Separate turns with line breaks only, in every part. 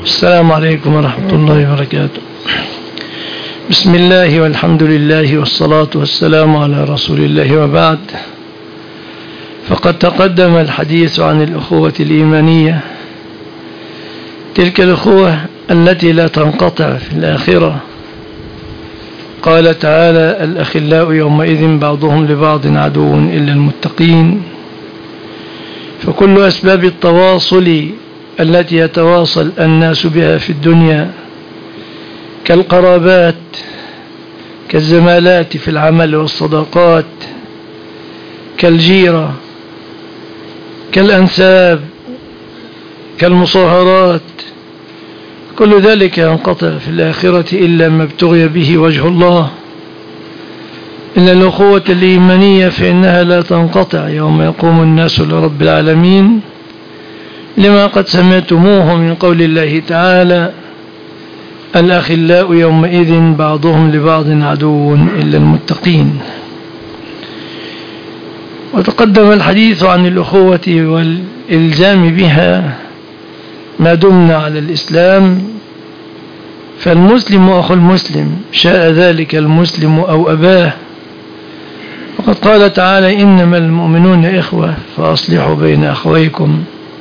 السلام عليكم ورحمة الله وبركاته. بسم الله والحمد لله والصلاة والسلام على رسول الله، وبعد، فقد تقدم الحديث عن الأخوة الإيمانية، تلك الأخوة التي لا تنقطع في الآخرة. قال تعالى: الأخلاء يومئذ بعضهم لبعض عدو إلا المتقين. فكل أسباب التواصل التي يتواصل الناس بها في الدنيا، كالقرابات، كالزمالات في العمل والصداقات، كالجيرة، كالأنساب، كالمصاهرات، كل ذلك ينقطع في الآخرة إلا ما ابتغي به وجه الله. إن الأخوة الإيمانية فإنها لا تنقطع يوم يقوم الناس لرب العالمين، لما قد سمعتموه من قول الله تعالى: الأخلاء يومئذ بعضهم لبعض عدو إلا المتقين. وتقدم الحديث عن الأخوة والإلزام بها ما دمنا على الإسلام، فالمسلم أخو المسلم، شاء ذلك المسلم أو أباه. وقد قال تعالى: إنما المؤمنون إخوة فأصلحوا بين أخويكم.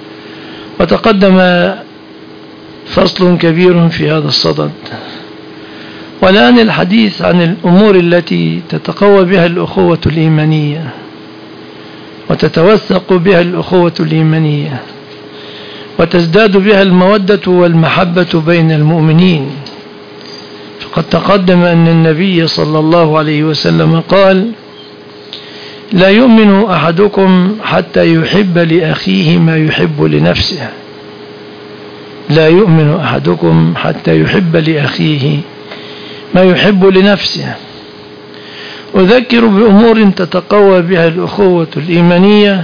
وتقدم فصل كبير في هذا الصدد. والآن الحديث عن الأمور التي تتقوى بها الأخوة الإيمانية وتتوثق بها الأخوة الإيمانية وتزداد بها المودة والمحبة بين المؤمنين. فقد تقدم أن النبي صلى الله عليه وسلم قال: لا يؤمن أحدكم حتى يحب لأخيه ما يحب لنفسه. لا يؤمن أحدكم حتى يحب لأخيه ما يحب لنفسه. أذكر بأمور تتقوى بها الأخوة الإيمانية،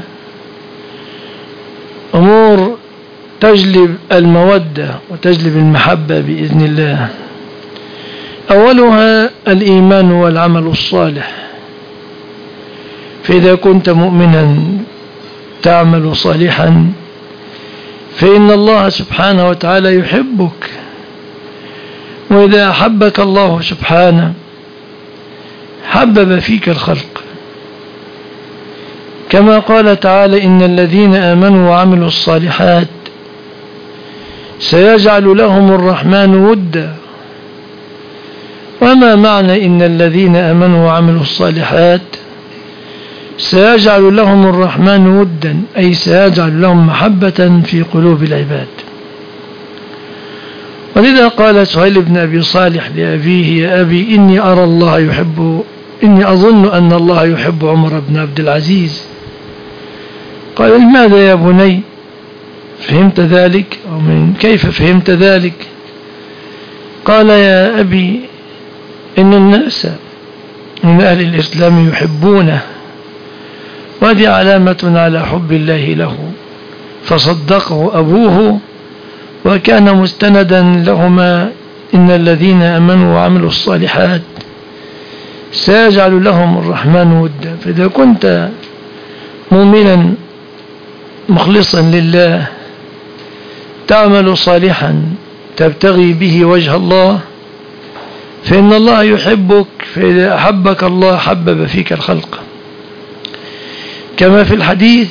أمور تجلب المودة وتجلب المحبة بإذن الله. أولها الإيمان والعمل الصالح. فإذا كنت مؤمنا تعمل صالحا فإن الله سبحانه وتعالى يحبك. وإذا أحبك الله سبحانه حبب فيك الخلق، كما قال تعالى: إن الذين آمنوا وعملوا الصالحات سيجعل لهم الرحمن ودا. وما معنى إن الذين آمنوا وعملوا الصالحات سيجعل لهم الرحمن ودا؟ أي سيجعل لهم محبة في قلوب العباد. ولذا قال سهيل بن أبي صالح لأبيه: يا أبي إني أظن أن الله يحب عمر بن عبد العزيز. قال: لماذا يا بني؟ فهمت ذلك؟ أو من كيف فهمت ذلك؟ قال: يا أبي إن الناس من أهل الإسلام يحبونه، وهذه علامة على حب الله له. فصدقه أبوه وكان مستندا لهما: إن الذين آمنوا وعملوا الصالحات سيجعل لهم الرحمن ودا. فإذا كنت مؤمنا مخلصا لله تعمل صالحا تبتغي به وجه الله فإن الله يحبك. فإذا أحبك الله حبب فيك الخلق، كما في الحديث: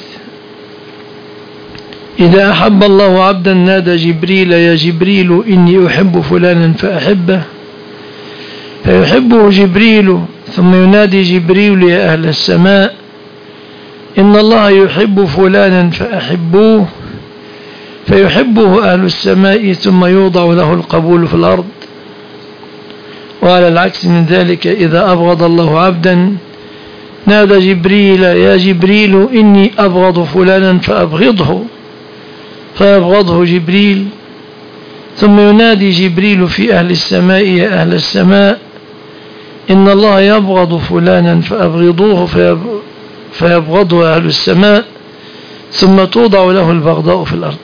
إذا أحب الله عبدا نادى جبريل: يا جبريل إني أحب فلانا فأحبه. فيحبه جبريل، ثم ينادي جبريل: يا أهل السماء إن الله يحب فلانا فأحبوه. فيحبه أهل السماء، ثم يوضع له القبول في الأرض. وعلى العكس من ذلك: إذا أبغض الله عبدا نادى جبريل: يا جبريل إني أبغض فلانا فأبغضه. فيبغضه جبريل، ثم ينادي جبريل في أهل السماء: يا أهل السماء إن الله يبغض فلانا فأبغضوه. فيبغضه أهل السماء، ثم توضع له البغضاء في الأرض.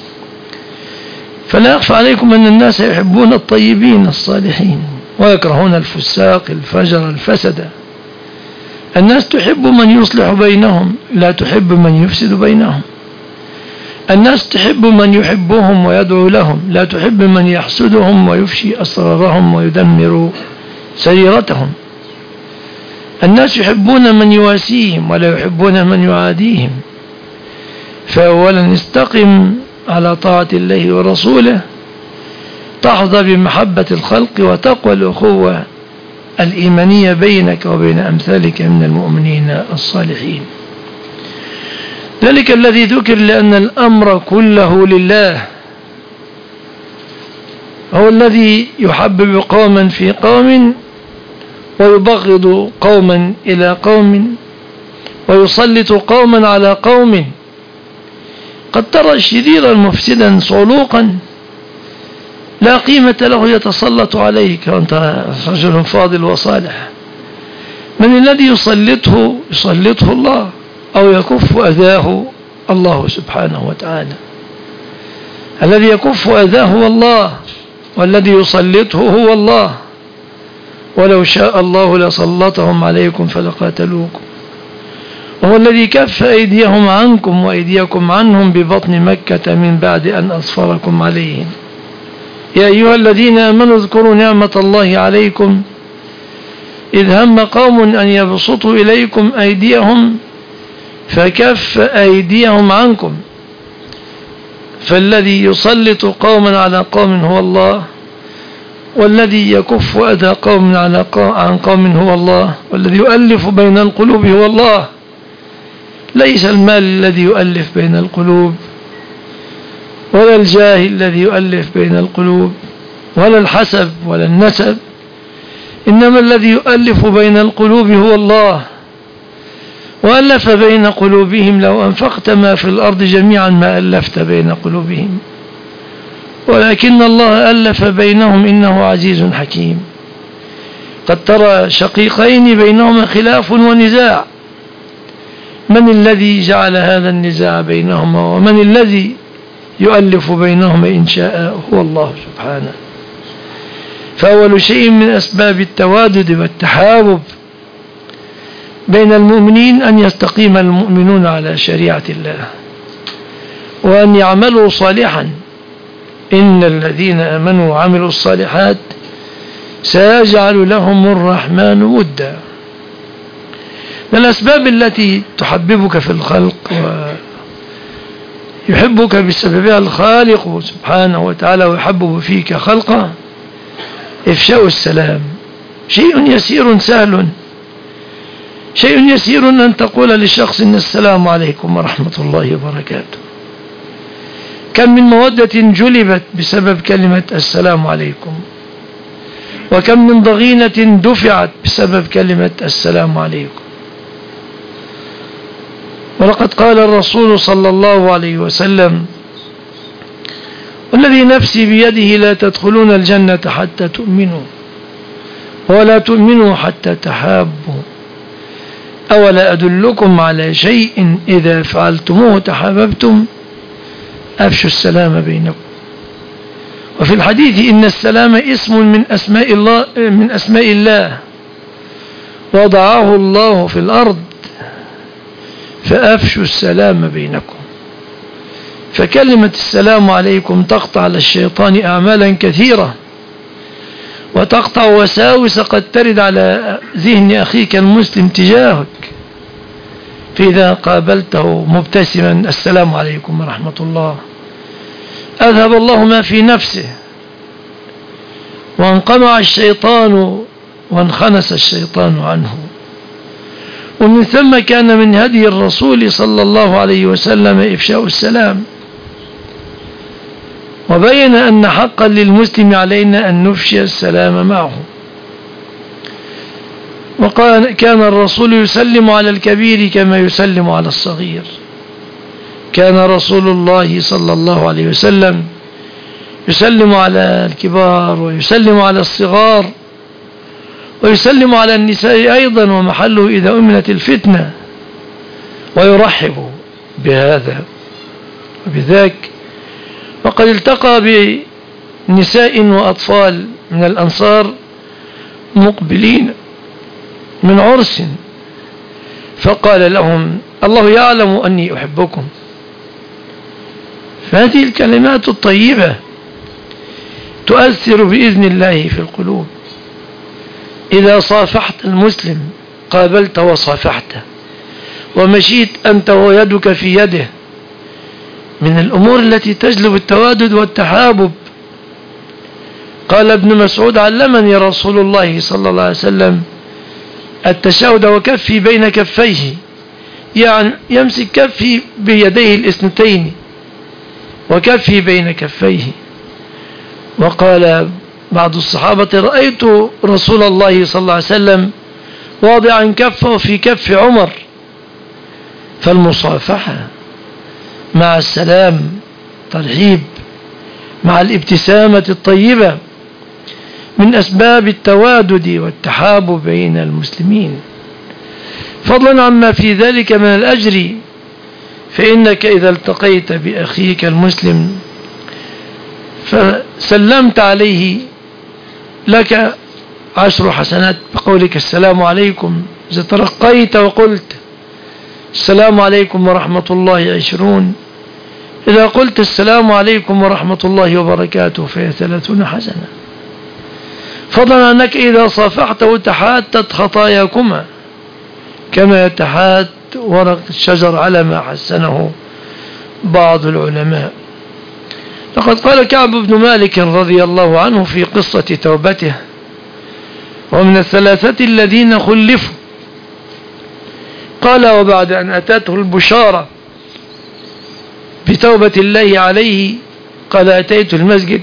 فلا يخفى عليكم أن الناس يحبون الطيبين الصالحين ويكرهون الفساق الفجر الفسد. الناس تحب من يصلح بينهم، لا تحب من يفسد بينهم. الناس تحب من يحبهم ويدعو لهم، لا تحب من يحسدهم ويفشي أسرارهم ويدمر سريرتهم. الناس يحبون من يواسيهم ولا يحبون من يعاديهم. فأولا استقم على طاعة الله ورسوله، تحظى بمحبة الخلق وتقوى الأخوة الإيمانية بينك وبين أمثالك من المؤمنين الصالحين. ذلك الذي ذكر لأن الأمر كله لله، هو الذي يحبب قوما في قوم ويبغض قوما إلى قوم ويسلط قوما على قوم. قد ترى شريرا مفسدا صعلوقا لا قيمة له يتسلط عليك وأنت رجل فاضل وصالح. من الذي يسلطه الله، أو يكف أذاه الله سبحانه وتعالى. الذي يكف أذاه هو الله، والذي يسلطه هو الله. ولو شاء الله لسلطهم عليكم فلقاتلوكم. وهو الذي كف أيديهم عنكم وأيديكم عنهم ببطن مكة من بعد أن أظفركم عليهم. يا أيها الذين آمنوا اذكروا نعمة الله عليكم إذ هم قوم أن يبسطوا إليكم أيديهم فكف أيديهم عنكم. فالذي يسلط قوما على قوم هو الله، والذي يكف أذى قوم عن قوم هو الله، والذي يؤلف بين القلوب هو الله. ليس المال الذي يؤلف بين القلوب، ولا الجاه الذي يؤلف بين القلوب، ولا الحسب ولا النسب، إنما الذي يؤلف بين القلوب هو الله. وألف بين قلوبهم لو أنفقت ما في الأرض جميعا ما ألفت بين قلوبهم ولكن الله ألف بينهم إنه عزيز حكيم. قد ترى شقيقين بينهما خلاف ونزاع، من الذي جعل هذا النزاع بينهما ومن الذي يؤلف بينهما إن شاء؟ هو الله سبحانه. فأول شيء من أسباب التوادد والتحابب بين المؤمنين أن يستقيم المؤمنون على شريعة الله وأن يعملوا صالحا. إن الذين آمنوا وعملوا الصالحات سيجعل لهم الرحمن ودا. من الأسباب التي تحببك في الخلق ويحبك بسببها الخالق سبحانه وتعالى ويحبب فيك خلقه إفشاء السلام. شيء يسير سهل، شيء يسير أن تقول لشخص إن السلام عليكم ورحمة الله وبركاته. كم من مودة جلبت بسبب كلمة السلام عليكم، وكم من ضغينة دفعت بسبب كلمة السلام عليكم. ولقد قال الرسول صلى الله عليه وسلم: والذي نفسي بيده لا تدخلون الجنة حتى تؤمنوا ولا تؤمنوا حتى تحابوا. أولا أدلكم على شيء إذا فعلتموه تحاببتم؟ أفشوا السلام بينكم. وفي الحديث إن السلام اسم من أسماء الله وضعه الله في الأرض فأفشوا السلام بينكم. فكلمة السلام عليكم تقطع على الشيطان أعمالا كثيرة، وتقطع وساوس قد ترد على ذهن أخيك المسلم تجاهك. فإذا قابلته مبتسما السلام عليكم ورحمة الله أذهب الله ما في نفسه وانقمع الشيطان وانخنس الشيطان عنه. ومن ثم كان من هدي الرسول صلى الله عليه وسلم إفشاء السلام، وبين أن حقا للمسلم علينا أن نفشي السلام معه. وقال كان الرسول يسلم على الكبير كما يسلم على الصغير. كان رسول الله صلى الله عليه وسلم يسلم على الكبار ويسلم على الصغار ويسلم على النساء أيضا، ومحله إذا أمنت الفتنة، ويرحب بهذا وبذاك. وقد التقى بنساء وأطفال من الأنصار مقبلين من عرس، فقال لهم: الله يعلم أني أحبكم فهذه الكلمات الطيبة تؤثر بإذن الله في القلوب. إذا صافحت المسلم قابلت وصافحته ومشيت أنت ويدك في يده، من الأمور التي تجلب التوادد والتحابب. قال ابن مسعود: علمني رسول الله صلى الله عليه وسلم التشهد وكفي بين كفيه، يعني يمسك كفي بيديه الاثنتين وكفي بين كفيه. وقال بعض الصحابة: رأيت رسول الله صلى الله عليه وسلم واضعا كفه في كف عمر. فالمصافحة مع السلام، ترحيب مع الابتسامة الطيبة، من أسباب التوادد والتحاب بين المسلمين، فضلا عما في ذلك من الأجر. فإنك إذا التقيت بأخيك المسلم فسلمت عليه لك 10 حسنات بقولك السلام عليكم. إذا ترقيت وقلت السلام عليكم ورحمة الله 20. إذا قلت السلام عليكم ورحمة الله وبركاته فهي 30 حسنة. فضلا أنك إذا صافحته تحاتت خطاياكما كما يتحات ورق الشجر، على ما حسنه بعض العلماء. لقد قال كعب بن مالك رضي الله عنه في قصة توبته: ومن الثلاثة الذين خلفوا، قال: وبعد أن أتته البشارة بتوبة الله عليه قال: أتيت المسجد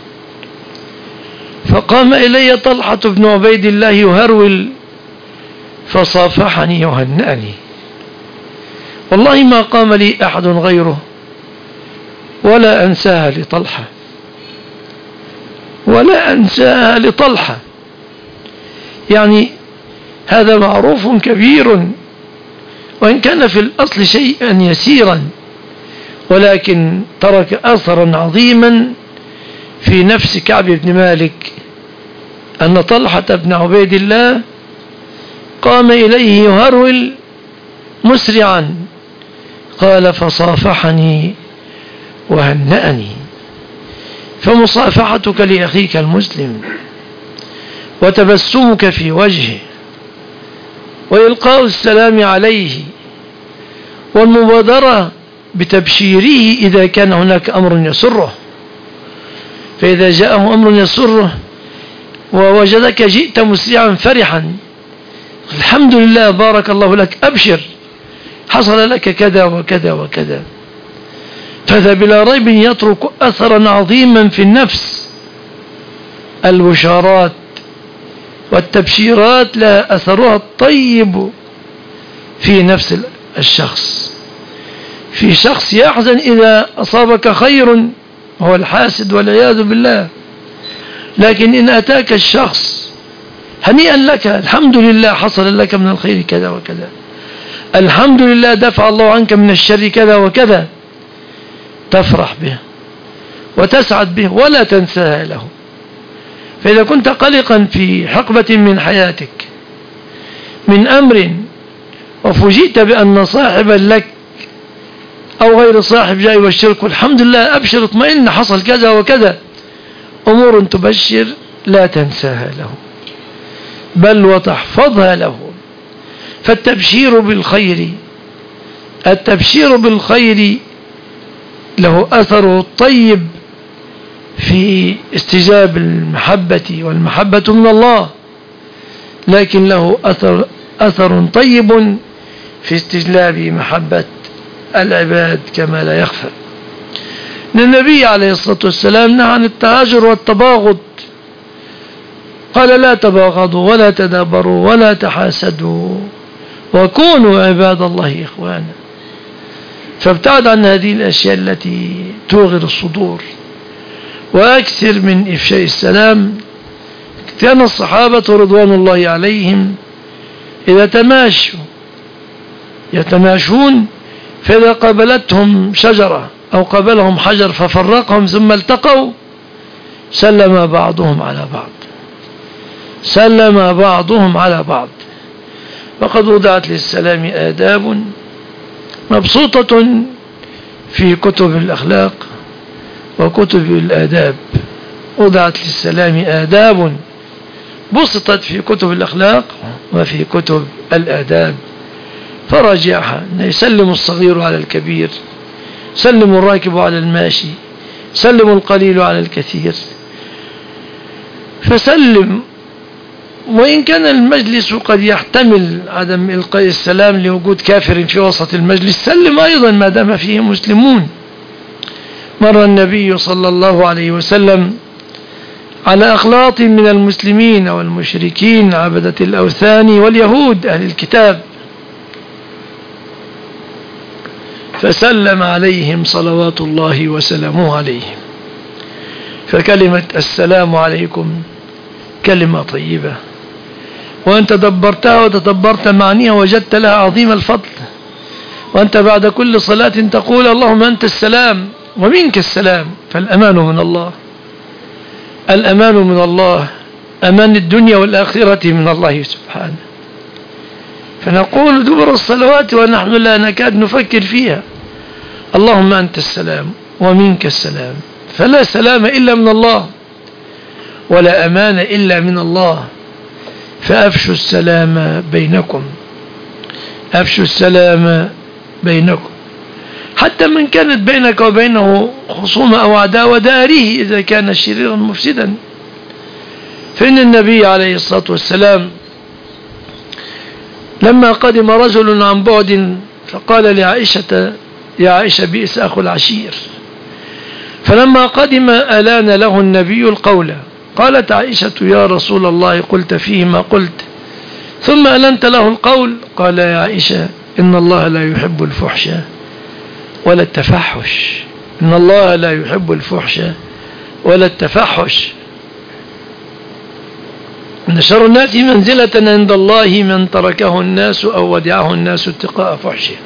فقام إلي طلحة بن عبيد الله يهرول فصافحني وهنأني، والله ما قام لي أحد غيره ولا أنساها لطلحة، ولا أنساها لطلحة. يعني هذا معروف كبير، وإن كان في الأصل شيئا يسيرا، ولكن ترك أثرا عظيما في نفس كعب بن مالك، أن طلحة بن عبيد الله قام إليه يهرول مسرعا، قال: فصافحني وهنأني. فمصافحتك لأخيك المسلم وتبسمك في وجهه وإلقاء السلام عليه والمبادرة بتبشيره إذا كان هناك أمر يسره، فإذا جاءه أمر يسره ووجدك جئت مسرعا فرحا: الحمد لله، بارك الله لك، أبشر، حصل لك كذا وكذا وكذا، فهذا بلا ريب يترك أثرا عظيما في النفس. البشارات والتبشيرات لها أثرها الطيب في نفس الشخص. في شخص يحزن إذا أصابك خير، هو الحاسد والعياذ بالله، لكن إن أتاك الشخص هنيئا لك، الحمد لله حصل لك من الخير كذا وكذا، الحمد لله دفع الله عنك من الشر كذا وكذا، تفرح به وتسعد به ولا تنساها له. فإذا كنت قلقا في حقبة من حياتك من أمر وفوجئت بأن صاحبا لك أو غير صاحب جاي يبشرك، الحمد لله، أبشر، اطمئن، حصل كذا وكذا، أمور تبشر لا تنساها له بل وتحفظها له. فالتبشير بالخير، التبشير بالخير له أثره الطيب في استجاب المحبة، والمحبة من الله، لكن له أثر طيب في استجلاب محبة العباد كما لا يخفى. النبي عليه الصلاة والسلام نهى عن التهاجر والتباغض، قال: لا تباغضوا ولا تدابروا ولا تحاسدوا وكونوا عباد الله إخوانا. فابتعد عن هذه الأشياء التي توغر الصدور، وأكثر من إفشاء السلام. كان الصحابة رضوان الله عليهم إذا يتماشون، فإذا قابلتهم شجرة أو قابلهم حجر ففرقهم ثم التقوا سلم بعضهم على بعض. وقد وضعت للسلام آداب مبسوطة في كتب الأخلاق وكتب الآداب. وضعت للسلام آداب بسطت في كتب الأخلاق وفي كتب الآداب، فراجعها. يسلم الصغير على الكبير، سلم الراكب على الماشي، سلم القليل على الكثير. فسلم، وإن كان المجلس قد يحتمل عدم إلقاء السلام لوجود كافر في وسط المجلس، سلم أيضا ما دام فيه مسلمون. مر النبي صلى الله عليه وسلم على أخلاط من المسلمين والمشركين عبدة الأوثان واليهود أهل الكتاب، فسلم عليهم صلوات الله وسلامه عليهم. فكلمة السلام عليكم كلمة طيبة، وأنت دبرتها وتدبرت معانيها وجدت لها عظيم الفضل. وأنت بعد كل صلاة تقول اللهم أنت السلام ومنك السلام، فالأمان من الله، الأمان من الله، أمان الدنيا والآخرة من الله سبحانه. فنقول دبر الصلوات ونحن لا نكاد نفكر فيها، اللهم أنت السلام ومنك السلام، فلا سلام إلا من الله ولا أمان إلا من الله. فأفشوا السلام بينكم، أفشوا السلام بينكم، حتى من كانت بينك وبينه خصومة أو عداوة داريه إذا كان شريرا مفسدا. فإن النبي عليه الصلاة والسلام لما قدم رجل عن بعد فقال لعائشة يا عائشة بئس أخو العشير، فلما قدم ألان له النبي القول. قالت عائشة يا رسول الله قلت فيه ما قلت ثم ألنت له القول؟ قال يا عائشة إن الله لا يحب الفحش ولا التفحش، إن الله لا يحب الفحش ولا التفحش، إن شر الناس منزلة عند الله من تركه الناس أو ودعه الناس اتقاء فحشه.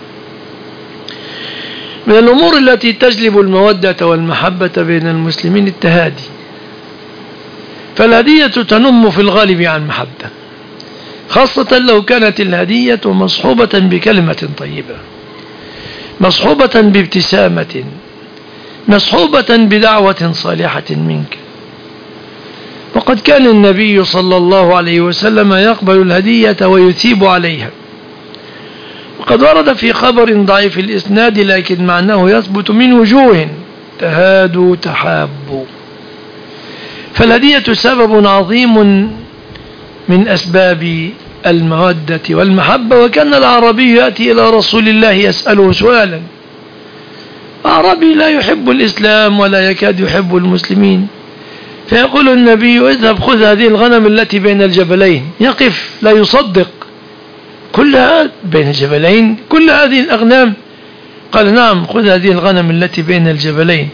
من الأمور التي تجلب المودة والمحبة بين المسلمين التهادي، فالهدية تنم في الغالب عن محبة، خاصة لو كانت الهدية مصحوبة بكلمة طيبة، مصحوبة بابتسامة، مصحوبة بدعوة صالحة منك. وقد كان النبي صلى الله عليه وسلم يقبل الهدية ويثيب عليها. وقد ورد في خبر ضعيف الإسناد لكن معناه يثبت من وجوه تهادوا تحابوا. فالهدية سبب عظيم من أسباب المودة والمحبة. وكان العربي يأتي إلى رسول الله يسأله سؤالا، أعرابي لا يحب الإسلام ولا يكاد يحب المسلمين، فيقول النبي اذهب خذ هذه الغنم التي بين الجبلين. يقف لا يصدق، كلها بين الجبلين، كل هذه الأغنام؟ قال نعم خذ هذه الغنم التي بين الجبلين.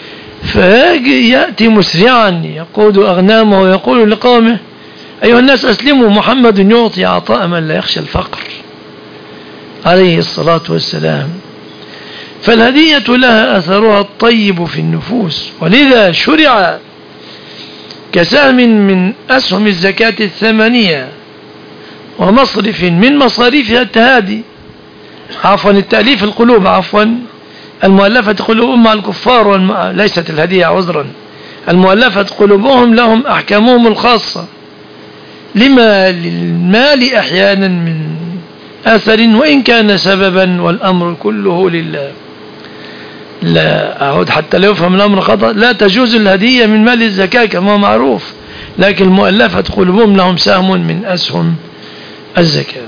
فيأتي مسرعا يقود أغنامه ويقول لقومه أيها الناس أسلموا، محمد يعطي عطاء من لا يخشى الفقر عليه الصلاة والسلام. فالهدية لها أثرها الطيب في النفوس، ولذا شرع كسهم من أسهم الزكاة الثمانية ومصرف من مصاريفها التهادي، التأليف القلوب، المؤلفة قلوبهم مع الكفار ليست الهدية عذرا، المؤلفة قلوبهم لهم أحكامهم الخاصة، لما للمال أحيانا من أثر وإن كان سببا، والأمر كله لله. لا أعود حتى لا يفهم الأمر خطأ، لا تجوز الهدية من مال الزكاة كما معروف، لكن المؤلفة قلوبهم لهم سهم من أسهم الزكاة.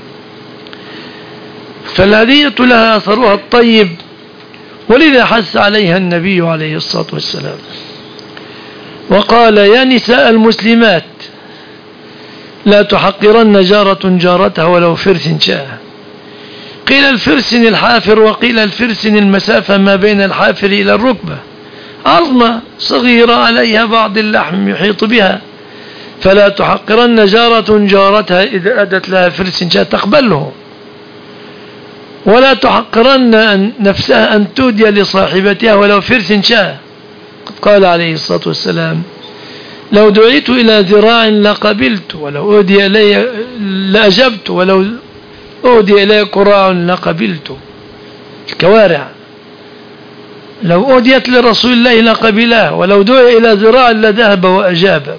فالهدية لها أثرها الطيب، ولذا حث عليها النبي عليه الصلاة والسلام وقال يا نساء المسلمات لا تحقرن جارة جارتها ولو فرس شاء. قيل الفرس الحافر وقيل الفرس المسافة ما بين الحافر إلى الركبة، عظمة صغيرة عليها بعض اللحم يحيط بها، فلا تحقرن جارة جارتها إذا أدت لها فرس شاء تقبله، ولا تحقرن نفسها أن تودي لصاحبتها ولو فرس شاء. قد قال عليه الصلاة والسلام لو دعيت إلى ذراع لقبلت، ولو أودي إلي لأجبت، ولو أودي إلي كراع لقبلت. الكوارع لو أهديت لرسول الله لقبلها، ولو دعي إلى ذراع لذهب وأجاب.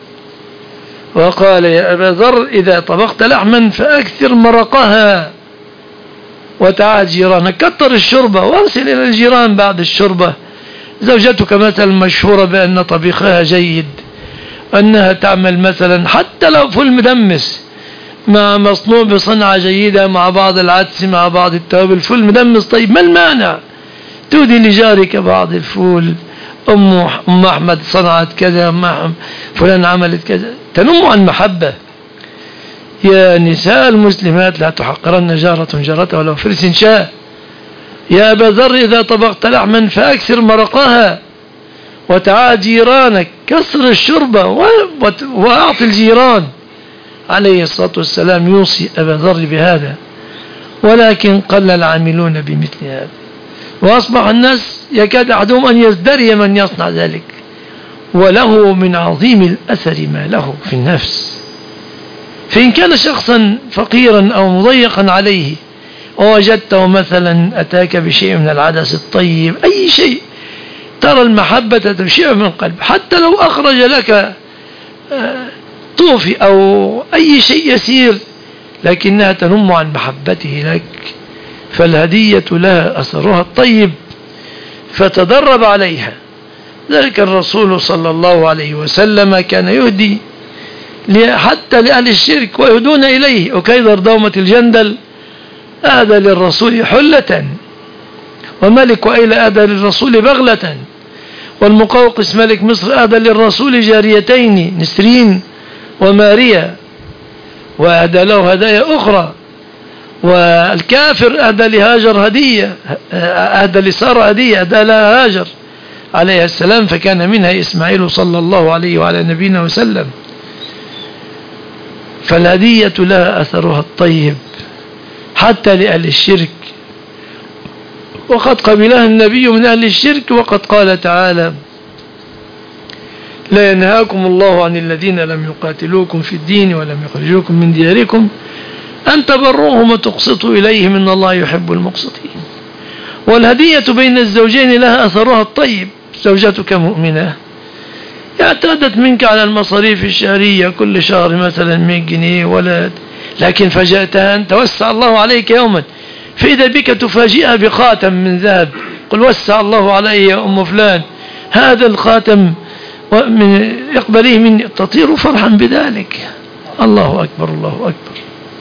وقال يا أبا ذر إذا طبخت لحما فأكثر مرقها وتعاد جيرانك، كتر الشربة وارسل إلى الجيران بعد الشربة. زوجتك مثلا مشهورة بأن طبيخها جيد، أنها تعمل مثلا حتى لو فول مدمس مع مصنوع بصنعة جيدة، مع بعض العدس مع بعض التوابل، فول مدمس طيب، ما المانع تودي لجارك بعض الفول، أم أحمد صنعت كذا، فلان عملت كذا، تنم عن محبة. يا نساء المسلمات لا تحقرن جارة جارتها ولو فرس شاء. يا أبا ذر إذا طبخت لحما فأكثر مرقها وتعاد جيرانك، كسر الشربة وأعط الجيران. عليه الصلاة والسلام يوصي أبا ذر بهذا، ولكن قل العاملون بمثل هذا، وأصبح الناس يكاد أحدهم أن يزدري من يصنع ذلك، وله من عظيم الأثر ما له في النفس. فإن كان شخصا فقيرا أو مضيقا عليه ووجدته مثلا أتاك بشيء من العدس الطيب، أي شيء، ترى المحبة تشع من قلب، حتى لو أخرج لك طوفي أو أي شيء يسير، لكنها تنم عن محبته لك. فالهدية لها أثرها الطيب، فتدرب عليها. ذلك الرسول صلى الله عليه وسلم كان يهدي حتى لأهل الشرك ويهدون إليه. وكيدر دومة الجندل أهدى للرسول حلة، وملك وإلى أهدى للرسول بغلة، والمقوقس ملك مصر أهدى للرسول جاريتين نسرين وماريا، وأهدى له هدايا أخرى. والكافر أهدى لهاجر هدية، أهدى لسارة هدية، أهدى لها هاجر عليه السلام، فكان منها إسماعيل صلى الله عليه وعلى نبينا وسلم. فالهدية لها أثرها الطيب حتى لأهل الشرك، وقد قبلها النبي من أهل الشرك، وقد قال تعالى لا ينهاكم الله عن الذين لم يقاتلوكم في الدين ولم يخرجوكم من دياركم أن تبروهم وتقسطوا إليهم إن الله يحب المقسطين. والهدية بين الزوجين لها أثرها الطيب. زوجتك مؤمنة اعتادت منك على المصاريف الشهرية كل شهر مثلا 100 جنيه ولد، لكن فجأتها أن توسع الله عليك يوما، فإذا بك تفاجئها بخاتم من ذهب، قل وسع الله علي يا أم فلان هذا الخاتم اقبليه مني، تطير فرحا بذلك. الله أكبر الله أكبر.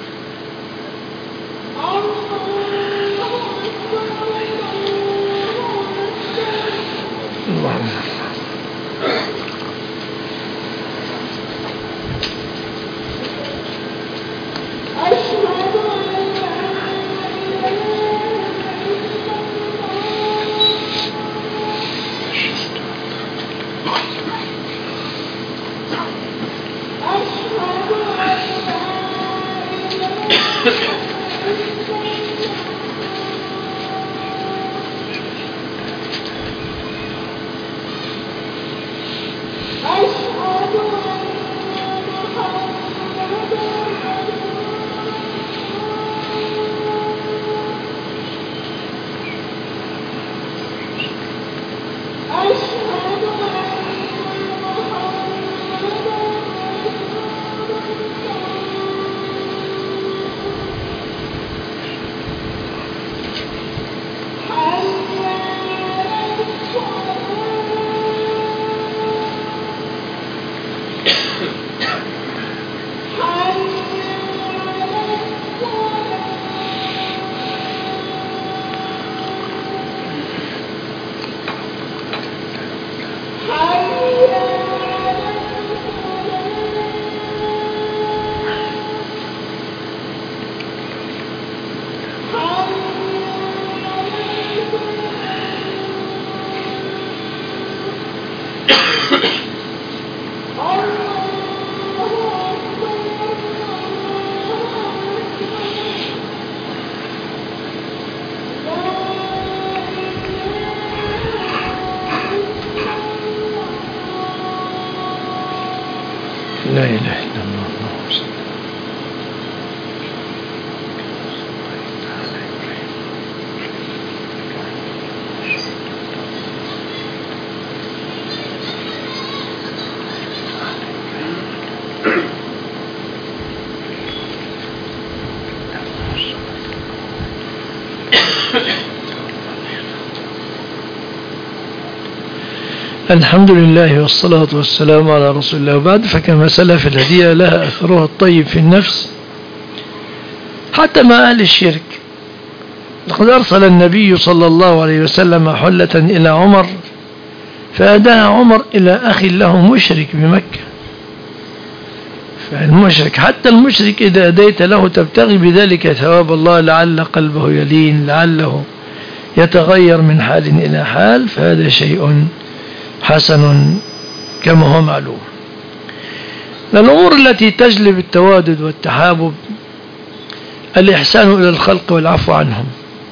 لا إله إلا الله. الحمد لله والصلاة والسلام على رسول الله، وبعد، فكما سلف الهدية لها أثرها الطيب في النفس حتى مع أهل الشرك. لقد أرسل النبي صلى الله عليه وسلم حلة إلى عمر فأداها عمر إلى أخي له مشرك بمكة. فالمشرك، حتى المشرك إذا أديت له تبتغي بذلك ثواب الله لعل قلبه يلين، لعله يتغير من حال إلى حال، فهذا شيء حسن كما هو معلوم. الأمور التي تجلب التوادد والتحابب الإحسان إلى الخلق والعفو عنهم.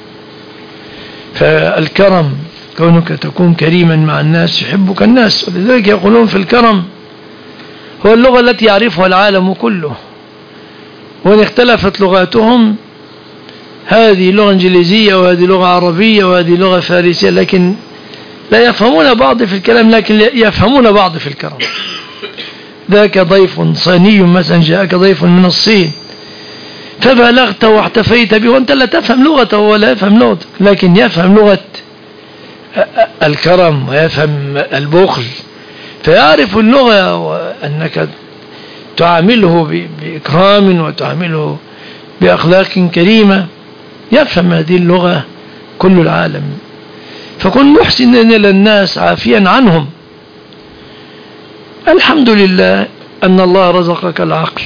فالكرم، كونك تكون كريما مع الناس يحبك الناس، ولذلك يقولون في الكرم هو اللغة التي يعرفها العالم كله، وإن اختلفت لغاتهم، هذه لغة إنجليزية وهذه لغة عربية وهذه لغة فارسية، لكن لا يفهمون بعض في الكلام، لكن يفهمون بعض في الكرم. ذاك ضيف صيني مثلا، جاءك ضيف من الصين فبلغت واحتفيت به وأنت لا تفهم لغته ولا يفهم لغته، لكن يفهم لغة الكرم ويفهم البخل، فيعرف اللغة، وأنك تعامله بإكرام وتعامله بأخلاق كريمة، يفهم هذه اللغة كل العالم. فكن محسنا إلى الناس عافيا عنهم. الحمد لله أن الله رزقك العقل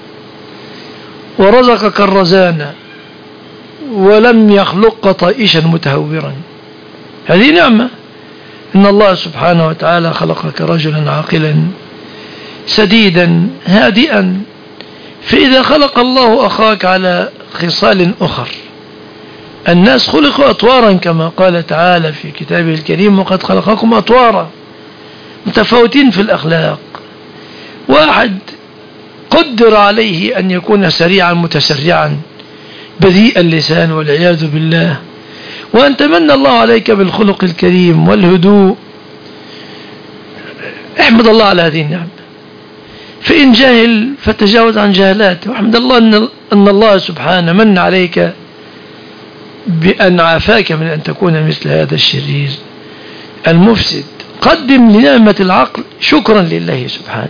ورزقك الرزانة ولم يخلقك طائشا متهورا، هذه نعمة. إن الله سبحانه وتعالى خلقك رجلا عاقلا سديدا هادئا، فإذا خلق الله أخاك على خصال أخر. الناس خلقوا أطوارا كما قال تعالى في كتابه الكريم: وقد خلقكم أطوارا، متفاوتين في الأخلاق. واحد قدر عليه أن يكون سريعا متسرعا بذيء اللسان والعياذ بالله، وأن تمنى الله عليك بالخلق الكريم والهدوء، احمد الله على هذه النعمة. فإن جاهل فتجاوز عن جهلاته، واحمد الله أن الله سبحانه من عليك بأن عافاك من أن تكون مثل هذا الشرير المفسد. قدم لنعمة العقل شكرا لله سبحانه،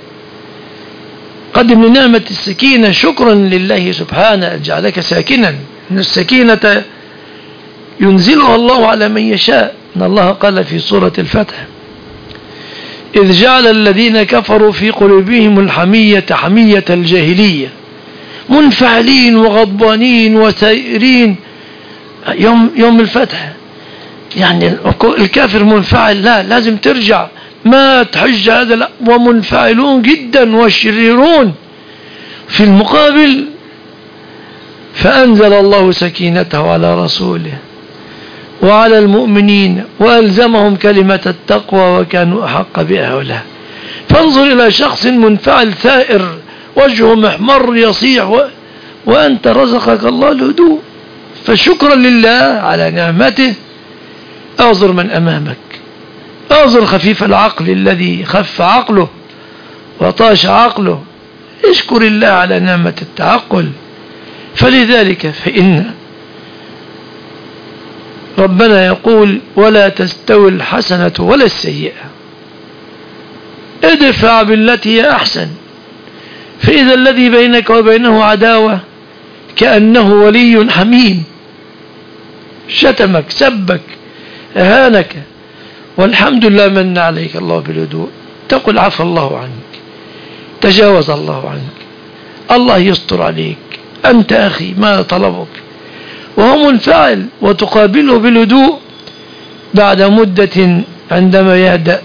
قدم لنعمة السكينة شكرا لله سبحانه أن جعلك ساكنا. إن السكينة ينزلها الله على من يشاء. إن الله قال في سورة الفتح: إذ جعل الذين كفروا في قلوبهم الحمية حمية الجاهلية، منفعلين وغضبانين وسائرين. يوم الفتح يعني الكافر منفعل، لا لازم ترجع، ما تحج هذا، لا، ومنفعلون جدا وشريرون. في المقابل فأنزل الله سكينته على رسوله وعلى المؤمنين وألزمهم كلمة التقوى وكانوا أحق بها ولا. فانظر إلى شخص منفعل ثائر وجهه محمر يصيح، وأنت رزقك الله الهدوء، فشكرا لله على نعمته. أعذر من أمامك، أعذر خفيف العقل الذي خف عقله وطاش عقله، اشكر الله على نعمة التعقل. فلذلك فإن ربنا يقول: ولا تستوي الحسنة ولا السيئة، ادفع بالتي هي أحسن، فإذا الذي بينك وبينه عداوة كأنه ولي حميم، شتمك سبك أهانك، والحمد لله من عليك الله بالهدوء، تقول: عفى الله عنك، تجاوز الله عنك، الله يستر عليك، أنت أخي ما طلبك. وهو منفعل وتقابله بالهدوء. بعد مدة عندما يهدأ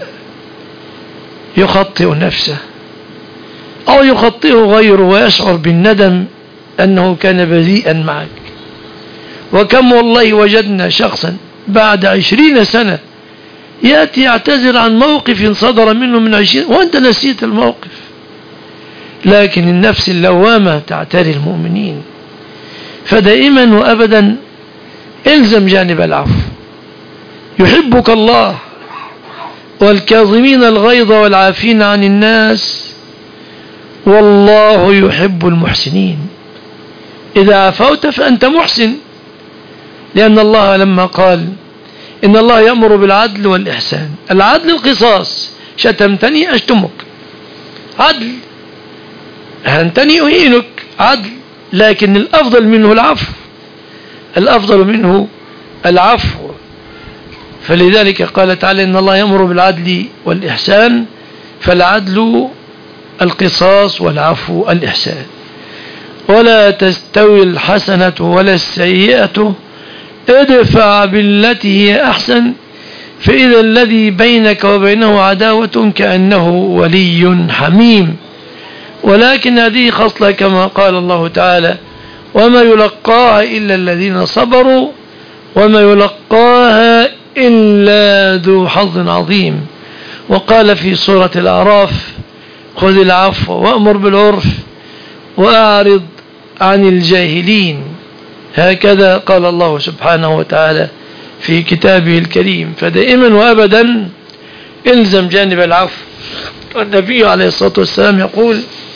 يخطئ نفسه أو يخطئه غيره ويشعر بالندم أنه كان بذيئا معك. وكم والله وجدنا شخصا بعد 20 سنة يأتي يعتذر عن موقف صدر منه من 20 وأنت نسيت الموقف. لكن النفس اللوامة تعتري المؤمنين. فدائما وأبدا الزم جانب العفو، يحبك الله. والكاظمين الغيظ والعافين عن الناس والله يحب المحسنين. إذا عفوت فأنت محسن، لأن الله لما قال: إن الله يأمر بالعدل والإحسان. العدل القصاص، شتمتني أشتمك، عدل. أهنتني أهينك، عدل. لكن الأفضل منه العفو، الأفضل منه العفو. فلذلك قال تعالى إن الله يأمر بالعدل والإحسان، فالعدل القصاص والعفو الإحسان. ولا تستوي الحسنة ولا السيئة ادفع بالتي هي أحسن فإذا الذي بينك وبينه عداوة كأنه ولي حميم. ولكن هذه خصلة كما قال الله تعالى وما يلقاها إلا الذين صبروا وما يلقاها إلا ذو حظ عظيم. وقال في سورة الأعراف خذ العفو وأمر بالعرف وأعرض عن الجاهلين. هكذا قال الله سبحانه وتعالى في كتابه الكريم. فدائما وأبدا إلزم جانب العفو. والنبي عليه الصلاة والسلام يقول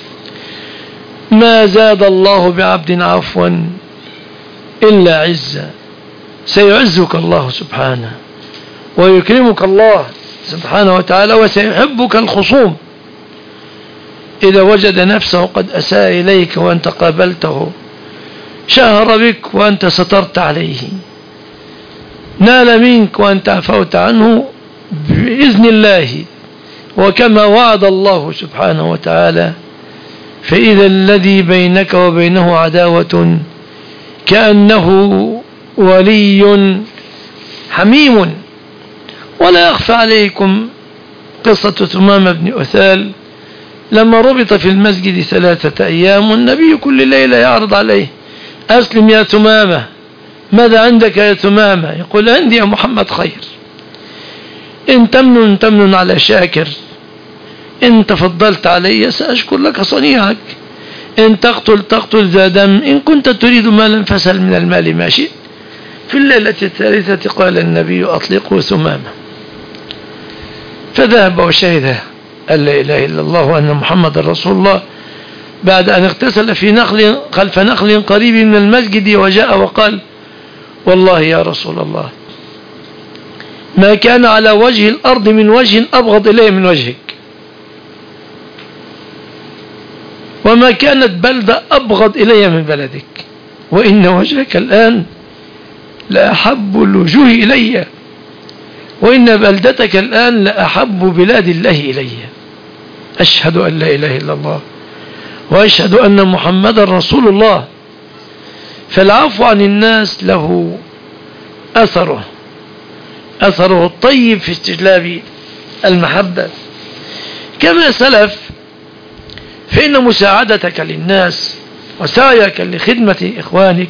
ما زاد الله بعبد عفوا إلا عزا. سيعزك الله سبحانه ويكرمك الله سبحانه وتعالى وسيحبك الخصوم إذا وجد نفسه قد أساء إليك وأنت قابلته، شهر بك وأنت سترت عليه، نال منك وأنت عفوت عنه بإذن الله وكما وعد الله سبحانه وتعالى. فإذا الذي بينك وبينه عداوة كأنه ولي حميم. ولا يخفى عليكم قصة ثمامة بن أثال لما ربط في المسجد 3 أيام والنبي كل ليلة يعرض عليه أسلم يا ثمامة، ماذا عندك يا ثمامة؟ يقول عندي يا محمد خير، إن تمن على شاكر، إن تفضلت علي سأشكر لك صنيعك، إن تقتل ذا دم، إن كنت تريد مالا فسل من المال ما شئت. في الليلة الثالثة قال النبي أطلقه ثمامة، فذهب وشهد أن لا إله إلا الله وأن محمد رسول الله بعد أن اغتسل في نخل خلف نخل قريب من المسجد وجاء وقال والله يا رسول الله ما كان على وجه الأرض من وجه أبغض إليه من وجهك، وما كانت بلدة أبغض إلي من بلدك، وإن وجهك الآن لأحب الوجوه إلي، وإن بلدتك الآن لأحب بلاد الله إلي. أشهد أن لا إله إلا الله وأشهد أن محمد رسول الله. فالعفو عن الناس له أثره الطيب في استجلاب المحبة. كما سلف فإن مساعدتك للناس وسعيك لخدمة إخوانك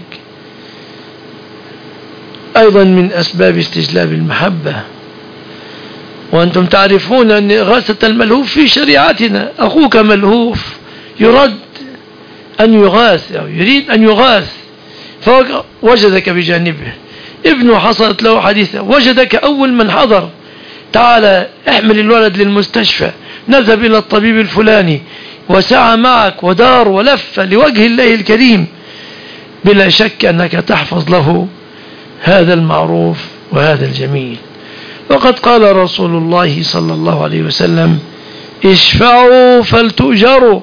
أيضا من أسباب استجلاب المحبة. وأنتم تعرفون أن إغاثة الملهوف في شريعتنا، أخوك ملهوف يرد أن يغاث أو يريد أن يغاث فوجدك بجانبه، ابنه حصلت له حادثة وجدك أول من حضر، تعال احمل الولد للمستشفى، نذهب إلى الطبيب الفلاني، وسعى معك ودار ولف لوجه الله الكريم. بلا شك أنك تحفظ له هذا المعروف وهذا الجميل. وقد قال رسول الله صلى الله عليه وسلم اشفعوا فلتؤجروا،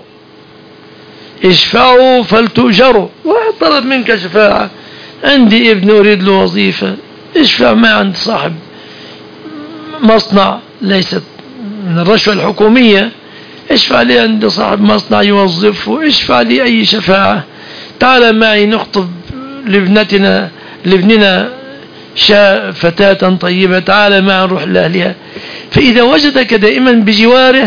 اشفعوا فلتؤجروا. واحد طلب منك شفاعة، عندي ابن أريد له وظيفة، اشفع ما عند صاحب مصنع ليست من الرشوة الحكومية، اشفع لي عند صاحب مصنع يوظفه، اشفع لي أي شفاعة، تعال معي نخطب لابننا فتاة طيبة، تعال معي نروح لأهلها. فإذا وجدك دائما بجواره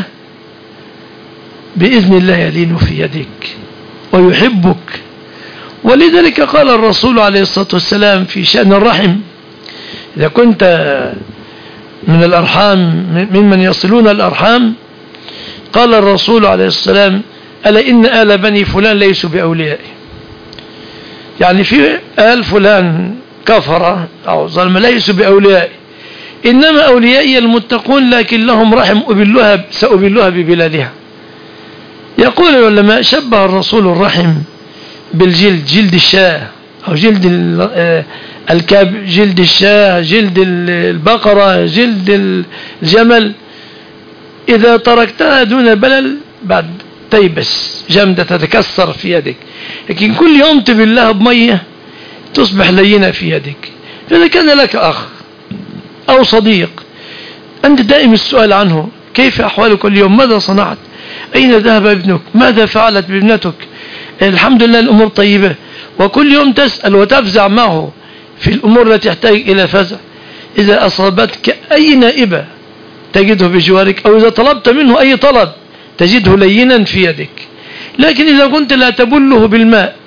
بإذن الله يلين في يدك ويحبك. ولذلك قال الرسول عليه الصلاة والسلام في شأن الرحم إذا كنت من الأرحام ممن يصلون الأرحام، قال الرسول عليه الصلاة والسلام ألا إن آل بني فلان ليسوا بأولياء، يعني في آل فلان كفرة أو ظلم ليسوا بأولياء، إنما أوليائي المتقون لكن لهم رحم سأبلها ببلادها. يقول العلماء شبه الرسول الرحم بالجلد، جلد الشاة أو جلد جلد الشاة، جلد البقرة، جلد الجمل، إذا تركتها دون بلل بعد تيبس جامدة تتكسر في يدك، لكن كل يوم تبلها بمية تصبح لينة في يدك. فإذا كان لك أخ أو صديق أنت دائم السؤال عنه، كيف أحوالك اليوم؟ ماذا صنعت؟ أين ذهب ابنك؟ ماذا فعلت بابنتك؟ الحمد لله الأمور طيبة، وكل يوم تسأل وتفزع معه في الأمور التي تحتاج إلى فزع. إذا أصابتك أي نائبة تجده بجوارك، أو إذا طلبت منه أي طلب تجده لينا في يدك. لكن إذا كنت لا تبله بالماء،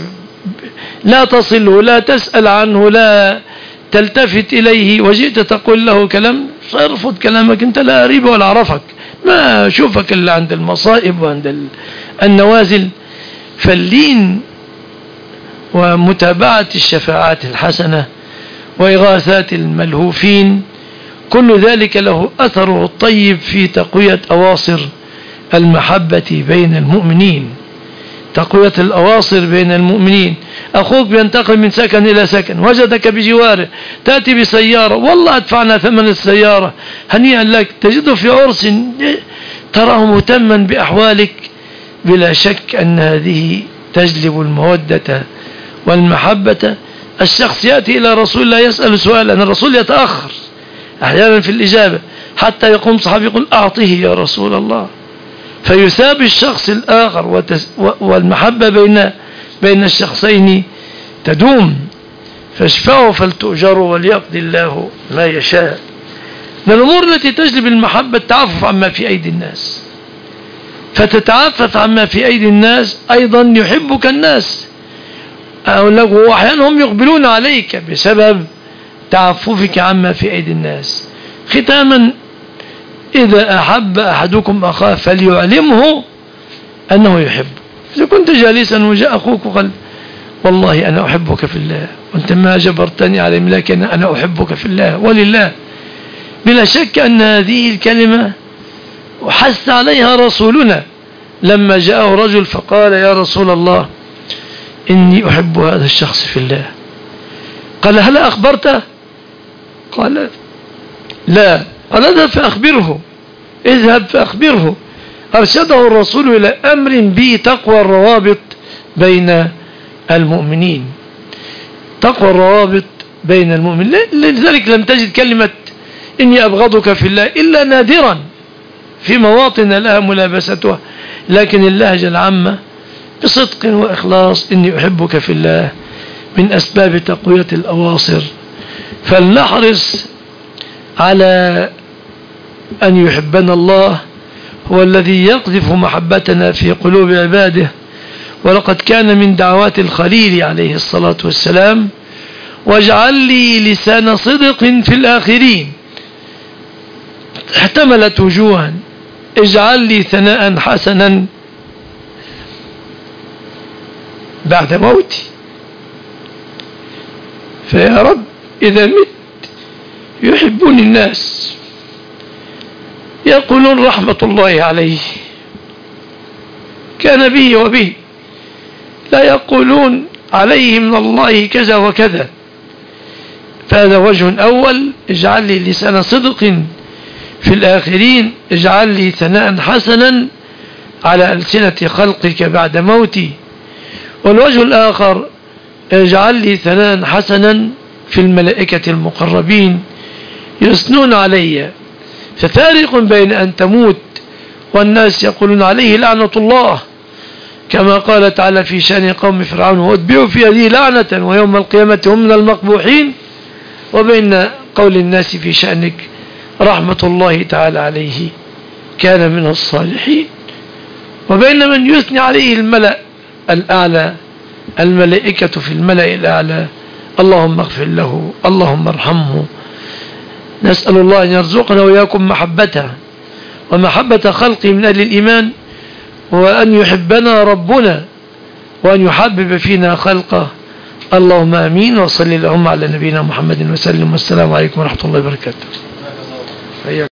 لا تصله، لا تسأل عنه، لا تلتفت إليه، وجئت تقول له كلام سيرفض كلامك، أنت لا قريب ولا عرفك، ما أشوفك إلا عند المصائب وعند النوازل. فاللين ومتابعة الشفاعات الحسنة وإغاثات الملهوفين، كل ذلك له أثره الطيب في تقوية أواصر المحبة بين المؤمنين، تقوية الأواصر بين المؤمنين. أخوك بينتقل من سكن إلى سكن، وجدك بجواره، تأتي بسيارة، والله أدفعنا ثمن السيارة، هنيئا لك، تجده في عرس، تراه مهتما بأحوالك، بلا شك أن هذه تجلب المودة والمحبة. الشخص يأتي إلى رسول الله يسأل سؤالا، الرسول يتأخر أحيانا في الإجابة، حتى يقوم صحابي يقول أعطيه يا رسول الله، فيثاب الشخص الآخر، والمحبة بين الشخصين تدوم. فاشفعوا فلتؤجروا وليقضي الله ما يشاء. من الأمور التي تجلب المحبة التعفف عما في أيدي الناس، فتتعفف عما في أيدي الناس أيضا يحبك الناس، وأحيانا هم يقبلون عليك بسبب تعففك عما في أيدي الناس. ختاما، إذا أحب أحدكم أخاه فليعلمه أنه يحب. إذا كنت جالسا وجاء أخوك وقال والله أنا أحبك في الله، وأنت ما جبرتني على إملاك، أنا أحبك في الله ولله، بلا شك أن هذه الكلمة وحث عليها رسولنا لما جاءه رجل فقال يا رسول الله إني أحب هذا الشخص في الله. قال هل أخبرته؟ قال لا. قال اذهب فأخبره، اذهب فأخبره. أرشده الرسول إلى أمر به تقوى الروابط بين المؤمنين، تقوى الروابط بين المؤمنين. لذلك لم تجد كلمة إني أبغضك في الله إلا نادرا في مواطن لها ملابستها، لكن اللهجة العامة بصدق وإخلاص إني أحبك في الله من أسباب تقوية الأواصر. فلنحرص على أن يحبنا الله، هو الذي يقذف محبتنا في قلوب عباده. ولقد كان من دعوات الخليل عليه الصلاة والسلام واجعل لي لسان صدق في الآخرين، احتملت وجوها، اجعل لي ثناء حسنا بعد موتي، فيا رب إذا مت يحبني الناس يقولون رحمة الله عليه كان به وبه، لا يقولون عليه من الله كذا وكذا. فهذا وجه أول، اجعل لي لسان صدق في الآخرين، اجعل لي ثناء حسنا على ألسنة خلقك بعد موتي. والوجه الآخر، اجعل لي ثناء حسنا في الملائكة المقربين يثنون علي. ففارق بين أن تموت والناس يقولون عليه لعنة الله، كما قال تعالى في شأن قوم فرعون واتبعوا في هذه لعنة ويوم القيامة هم من المقبوحين، وبين قول الناس في شأنك رحمة الله تعالى عليه كان من الصالحين، وبين من يثني عليه الملأ الأعلى، الملائكة في الملأ الأعلى اللهم اغفر له، اللهم ارحمه. نسأل الله أن يرزقنا وإياكم محبته ومحبة خلقه من أهل الإيمان، وأن يحبنا ربنا وأن يحبب فينا خلقه. اللهم آمين. وصلي اللهم على نبينا محمد وسلم، والسلام عليكم ورحمة الله وبركاته.